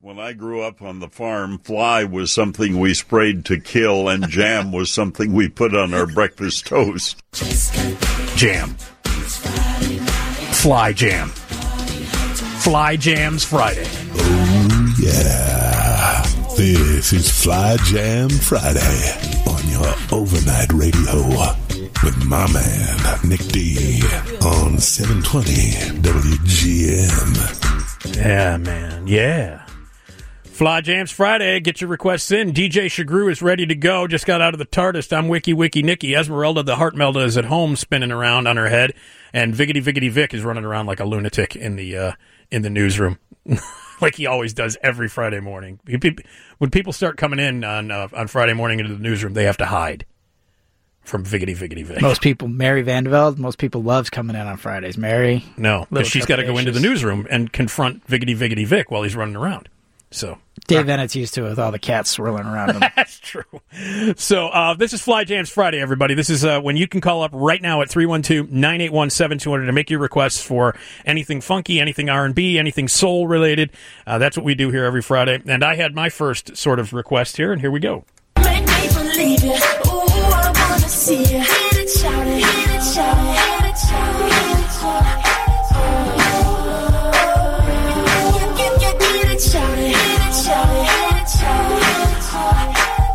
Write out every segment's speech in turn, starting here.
When I grew up on the farm, fly was something we sprayed to kill, and jam was something we put on our breakfast toast. Jam. Fly jam. Fly Jams Friday. Oh, yeah. This is Fly Jam Friday on your overnight radio with my man, Nick D, on 720 WGN. Yeah, man. Yeah. Fly Jams Friday. Get your requests in. DJ Shagru is ready to go. Just got out of the TARDIS. I'm Wiki Nikki. Esmeralda the Heart Melda is at home spinning around on her head. And Viggity Vic is running around like a lunatic in the newsroom. Like he always does every Friday morning. When people start coming in on Friday morning into the newsroom, they have to hide from Viggity Vic. Most people, Mary Vandeveld, most people loves coming in on Fridays. Mary? No, because she's got to go into the newsroom and confront Viggity Vic while he's running around. So Dave Bennett's used to it with all the cats swirling around him. That's true. So this is Fly Jams Friday, everybody. This is when you can call up right now at 312-981-7200 to make your requests for anything funky, anything R&B, anything soul-related. That's what we do here every Friday. And I had my first sort of request here, and here we go. Make me believe you. Ooh, I want to see you. Hit it, shout it, hit it, shout it, hit it, shout it, hit it, shout it. Shout it, hit it, shout it, hit it, shout it, hit it, shout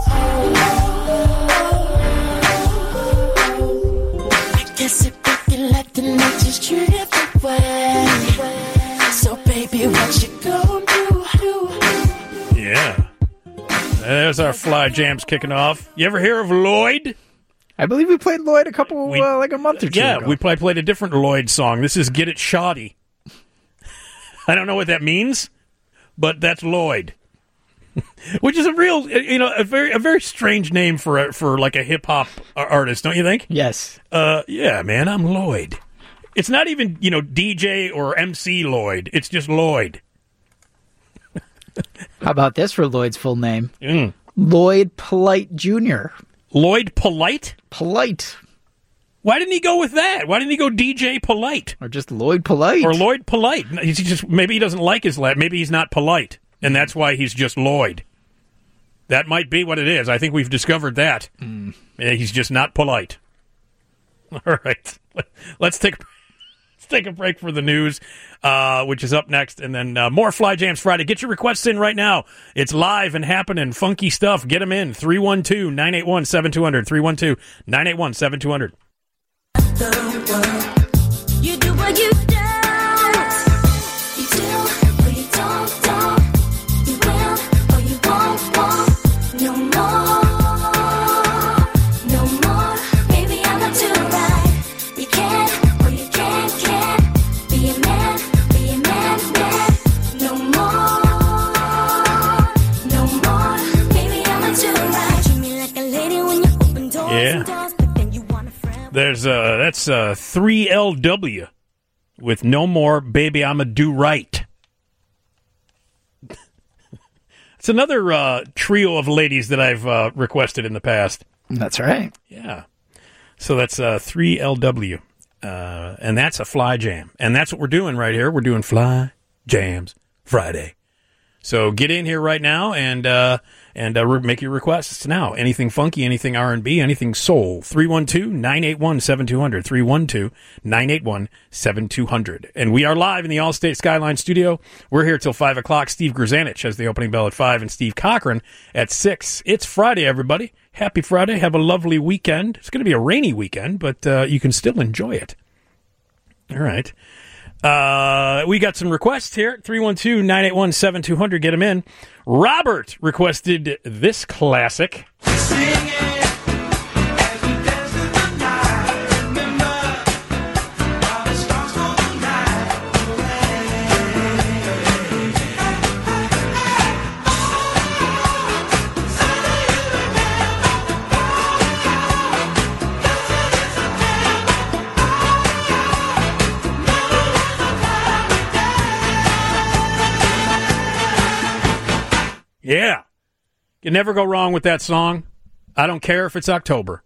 it. I guess if we can let the night just drift away. So baby, what you gonna do? Yeah. There's our Fly Jams kicking off. You ever hear of Lloyd? I believe we played Lloyd a month or two ago. Yeah, we played a different Lloyd song. This is Get It Shoddy. I don't know what that means, but that's Lloyd, which is a real, a very strange name for like a hip hop artist, don't you think? Yes. Yeah, man, I'm Lloyd. It's not even DJ or MC Lloyd. It's just Lloyd. How about this for Lloyd's full name? Mm. Lloyd Polite Jr. Lloyd Polite? Polite. Why didn't he go with that? Why didn't he go DJ Polite? Or just Lloyd Polite. Or Lloyd Polite. Maybe he doesn't like his last. Maybe he's not polite, and that's why he's just Lloyd. That might be what it is. I think we've discovered that. He's just not polite. All right. Let's take a break for the news, which is up next, and then more Fly Jams Friday. Get your requests in right now. It's live and happening. Funky stuff. Get them in. 312-981-7200. 312-981-7200. You do what you don't. You do or you don't. You will or you won't. No more. Baby, I'm not too right. You can or you can't. Be a man. No more. Baby, I'm not too right. Treat me like a lady when you open doors and doors. That's 3LW with No More, Baby, I'ma Do Right. It's another trio of ladies that I've requested in the past. That's right. Yeah. So that's 3LW. And that's a Fly Jam. And that's what we're doing right here. We're doing Fly Jams Friday. So get in here right now and make your requests now. Anything funky, anything R&B, anything soul. 312-981-7200. 312-981-7200. And we are live in the Allstate Skyline studio. We're here till 5 o'clock. Steve Grzanich has the opening bell at 5 and Steve Cochran at 6. It's Friday, everybody. Happy Friday. Have a lovely weekend. It's going to be a rainy weekend, but you can still enjoy it. All right. We got some requests here. 312-981-7200. Get them in. Robert requested this classic. Yeah. You never go wrong with that song. I don't care if it's October.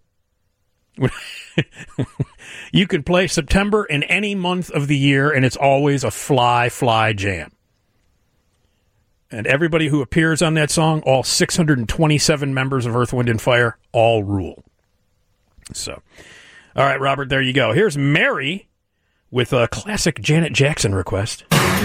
You can play September in any month of the year, and it's always a fly jam. And everybody who appears on that song, all 627 members of Earth, Wind, and Fire, all rule. So, all right, Robert, there you go. Here's Mary with a classic Janet Jackson request.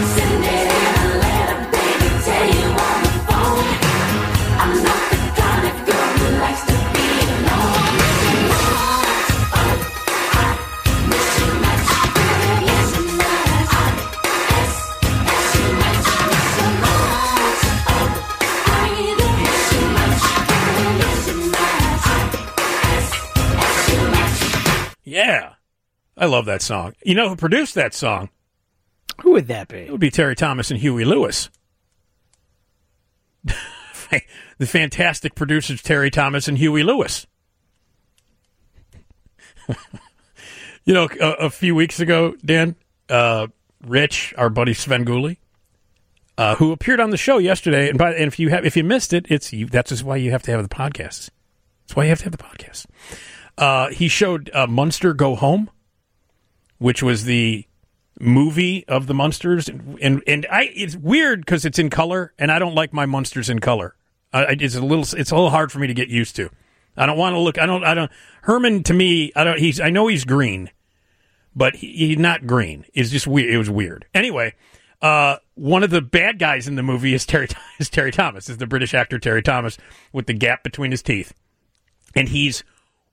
Yeah, I love that song. You know who produced that song? Who would that be? It would be Terry Thomas and Huey Lewis. The fantastic producers Terry Thomas and Huey Lewis. You know, a few weeks ago, Dan, Rich, our buddy Sven Gulli, who appeared on the show yesterday, and if you missed it, that's just why you have to have the podcast. That's why you have to have the podcast. He showed Munster Go Home, which was the movie of the Munsters, and it's weird because it's in color, and I don't like my Munsters in color. It's a little hard for me to get used to. I don't want to look. I don't. Herman, to me, I know he's green, but he's not green. It's just weird. It was weird. Anyway, one of the bad guys in the movie is Terry Thomas. Is the British actor Terry Thomas with the gap between his teeth, and he's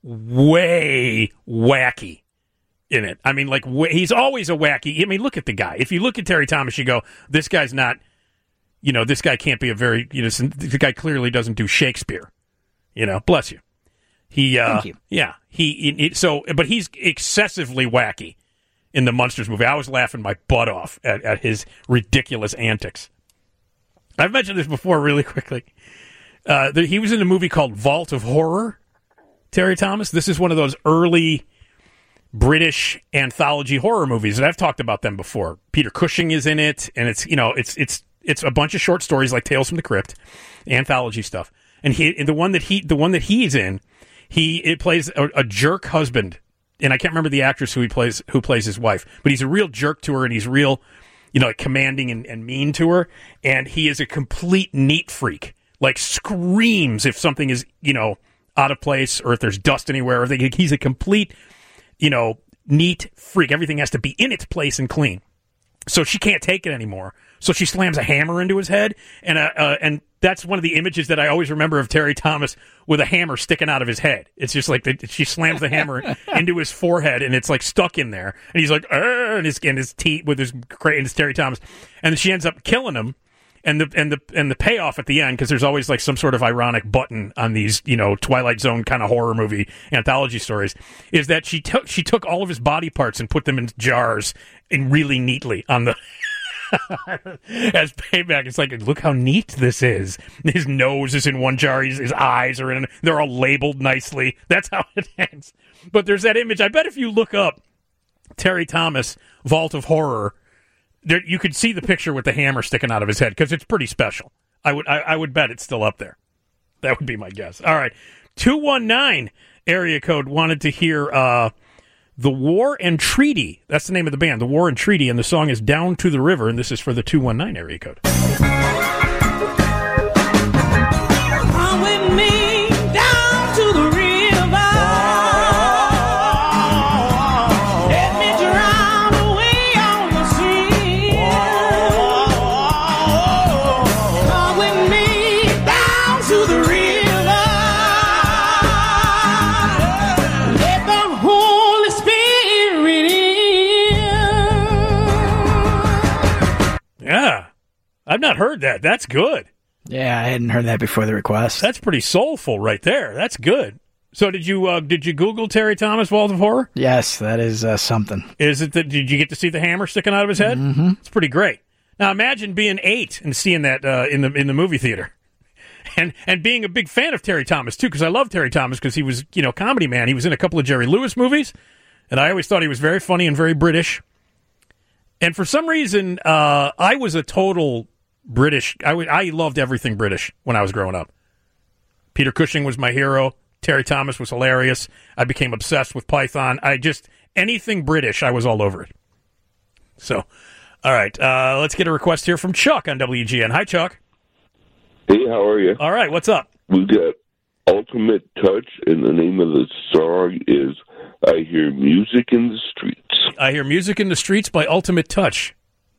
way wacky in it. I mean, he's always a wacky. I mean, look at the guy. If you look at Terry Thomas, you go, this guy's not, this guy can't be the guy clearly doesn't do Shakespeare. Bless you. Thank you. Yeah. But he's excessively wacky in the Munsters movie. I was laughing my butt off at his ridiculous antics. I've mentioned this before really quickly. He was in a movie called Vault of Horror, Terry Thomas. This is one of those early British anthology horror movies, and I've talked about them before. Peter Cushing is in it, and it's a bunch of short stories like Tales from the Crypt, anthology stuff. And the one that he's in, it plays a jerk husband, and I can't remember the actress who plays his wife, but he's a real jerk to her, and he's real, commanding and mean to her, and he is a complete neat freak, like screams if something is out of place or if there's dust anywhere. He's a complete, neat freak. Everything has to be in its place and clean. So she can't take it anymore. So she slams a hammer into his head, and that's one of the images that I always remember of Terry Thomas with a hammer sticking out of his head. It's just like she slams the hammer into his forehead, and it's like stuck in there, and he's like, and his teeth with his Terry Thomas, and then she ends up killing him. And the payoff at the end, because there's always like some sort of ironic button on these Twilight Zone kind of horror movie anthology stories, is that she took all of his body parts and put them in jars and really neatly on the as payback. It's like, look how neat this is. His nose is in one jar, his eyes are in. They're all labeled nicely. That's how it ends. But there's that image. I bet if you look up Terry Thomas Vault of Horror, you could see the picture with the hammer sticking out of his head because it's pretty special. I would bet it's still up there. That would be my guess. All right. 219 area code wanted to hear The War and Treaty. That's the name of the band, The War and Treaty, and the song is Down to the River, and this is for the 219 area code. Come with me down to the river. Let me drown away on the sea. Come with me down to the river. Let the Holy Spirit in. Yeah. I've not heard that. That's good. Yeah, I hadn't heard that before the request. That's pretty soulful right there. That's good. So did you Google Terry Thomas Vault of Horror? Yes, that is something. Is it did you get to see the hammer sticking out of his head? Mm-hmm. It's pretty great. Now imagine being 8 and seeing that in the movie theater, and being a big fan of Terry Thomas too, because I love Terry Thomas because he was comedy man. He was in a couple of Jerry Lewis movies, and I always thought he was very funny and very British. And for some reason, I was a total British. I loved everything British when I was growing up. Peter Cushing was my hero. Terry Thomas was hilarious. I became obsessed with Python. Anything British, I was all over it. So, all right, let's get a request here from Chuck on WGN. Hi, Chuck. Hey, how are you? All right, what's up? We've got Ultimate Touch, and the name of the song is I Hear Music in the Streets. I Hear Music in the Streets by Ultimate Touch.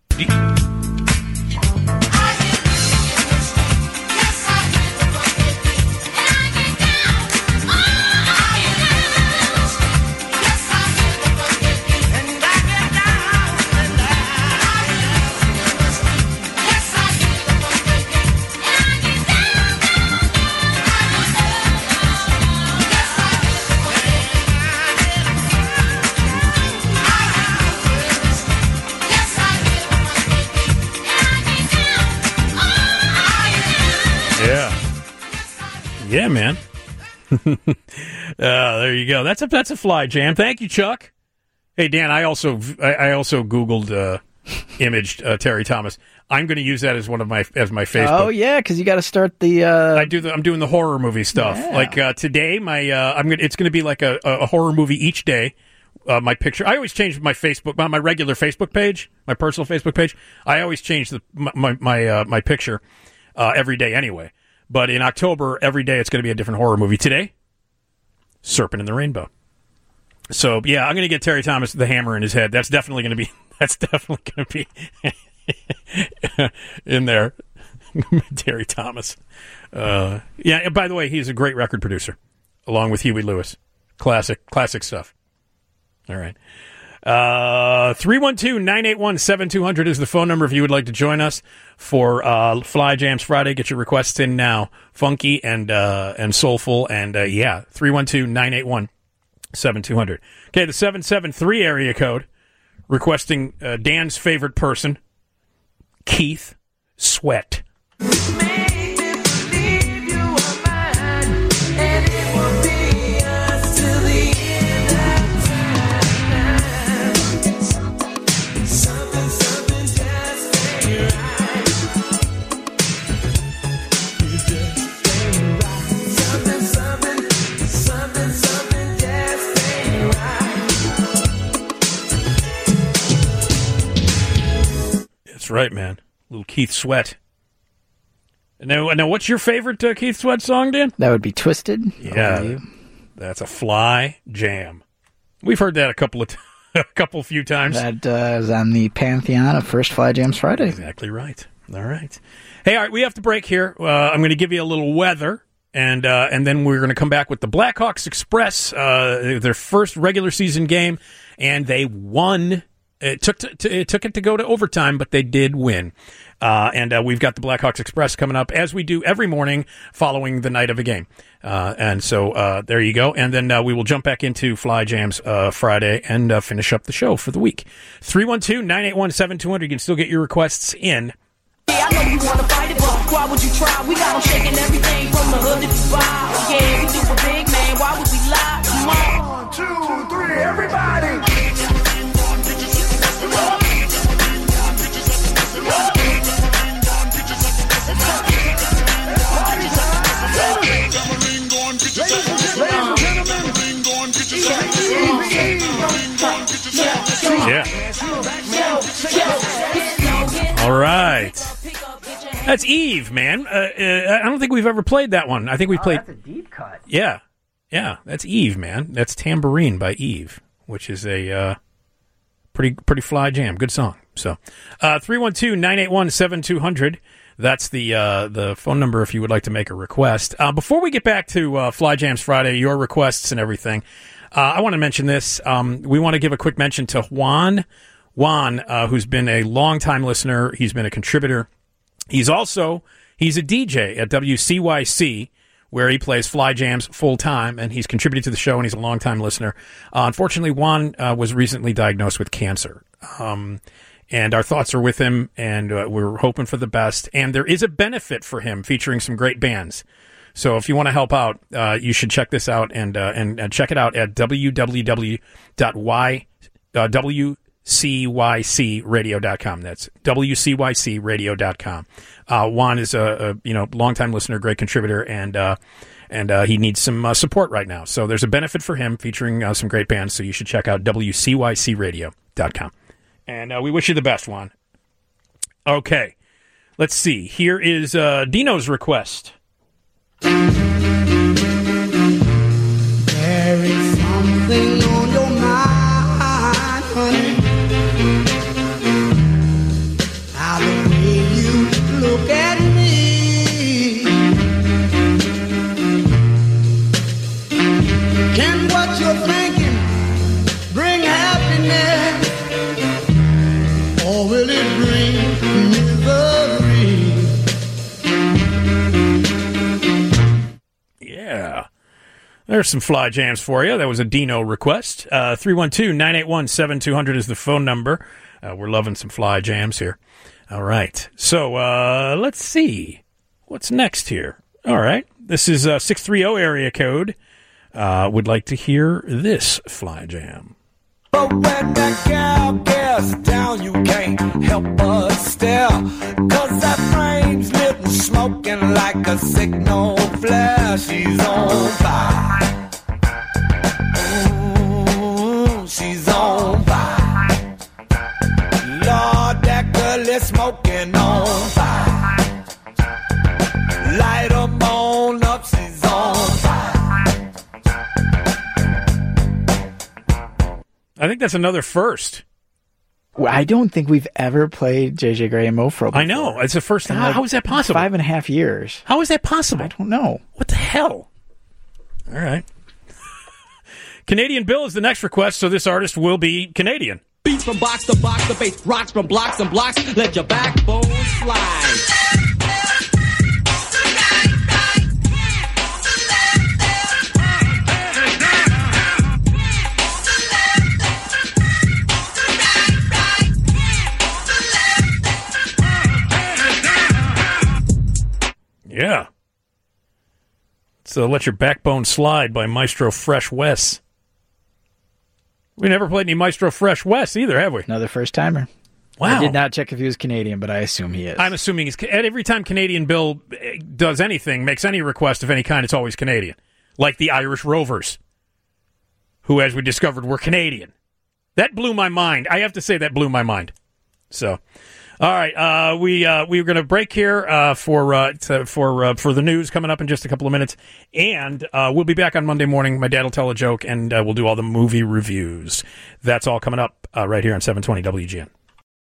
Yeah, man. There you go. That's a fly jam. Thank you, Chuck. Hey, Dan. I also Googled imaged Terry Thomas. I'm going to use that as my Facebook. Oh yeah, because you got to start the. I'm doing the horror movie stuff. Yeah. Like today, it's going to be like a horror movie each day. My picture. I always change my Facebook, my regular Facebook page, my personal Facebook page. I always change my picture every day anyway. But in October, every day it's going to be a different horror movie. Today, Serpent in the Rainbow. So yeah, I'm going to get Terry Thomas the hammer in his head. That's definitely going to be in there. Terry Thomas. Yeah. By the way, he's a great record producer, along with Huey Lewis. Classic stuff. All right. 312-981-7200 is the phone number if you would like to join us for Fly Jams Friday. Get your requests in now. Funky and soulful. And 312-981-7200. Okay, the 773 area code requesting Dan's favorite person, Keith Sweat. That's right, man. Little Keith Sweat. Now, what's your favorite Keith Sweat song, Dan? That would be Twisted. Yeah, that's a fly jam. We've heard that a few times. That is on the pantheon of First Fly Jams Friday. Exactly right. All right. Hey, all right, we have to break here. I'm going to give you a little weather, and then we're going to come back with the Blackhawks Express, their first regular season game, and they won. It took it to go to overtime, but they did win. And we've got the Blackhawks Express coming up, as we do every morning following the night of a game. And so there you go. And then we will jump back into Fly Jams Friday and finish up the show for the week. 312-981-7200. You can still get your requests in. Yeah, I know you want to fight it, but why would you try? We got them shaking everything from the hood to Dubai. Yeah, we do a big man. Why would we lie? Come on. 1, 2, 3, everybody. Yeah. All right. That's Eve, man. I don't think we've ever played that one. I think we played. That's a deep cut. Yeah. That's Eve, man. That's Tambourine by Eve, which is a pretty fly jam. Good song. So, 312-981-7200. That's the phone number if you would like to make a request. Before we get back to Fly Jams Friday, your requests and everything, I want to mention this. We want to give a quick mention to Juan, who's been a longtime listener. He's been a contributor. He's a DJ at WCYC, where he plays Fly Jams full time, and he's contributed to the show, and he's a longtime listener. Unfortunately, Juan was recently diagnosed with cancer. And our thoughts are with him, and we're hoping for the best. And there is a benefit for him featuring some great bands. So if you want to help out, you should check this out and check it out at www.wcycradio.com. That's wcycradio.com. Juan is a longtime listener, great contributor, and he needs some support right now. So there's a benefit for him featuring some great bands. So you should check out wcycradio.com. And we wish you the best, Juan. Okay. Let's see. Here is Dino's request. There is something on your mind, honey. How the way you look at me. Can what you're thinking bring happiness? Or will it bring misery? Yeah. There's some fly jams for you. That was a Dino request. 312-981-7200 is the phone number. We're loving some fly jams here. All right. So let's see. What's next here? All right. This is 630 area code. Would like to hear this fly jam. But when that gal gets down, you can't help but stare. 'Cause that frame's lit and smoking like a signal flare. She's on fire. Ooh, she's on fire. Lord, that girl is smoking on fire. Light 'em on up, she's on fire. I think that's another first. Well, I don't think we've ever played JJ Grey and Mofro before. I know. It's the first time. Like How is that possible? 5.5 years. How is that possible? I don't know. What the hell? All right. Canadian Bill is the next request, so this artist will be Canadian. Beats from box to box, the bass rocks from blocks and blocks. Let your backbone slide. Yeah. So Let Your Backbone Slide by Maestro Fresh Wes. We never played any Maestro Fresh Wes either, have we? Another first timer. Wow. I did not check if he was Canadian, but I assume he is. I'm assuming he's... Every time Canadian Bill does anything, makes any request of any kind, it's always Canadian. Like the Irish Rovers, who, as we discovered, were Canadian. That blew my mind. I have to say that blew my mind. So... All right, we were going to break here for the news coming up in just a couple of minutes, and we'll be back on Monday morning. My dad will tell a joke, and we'll do all the movie reviews. That's all coming up right here on 720 WGN.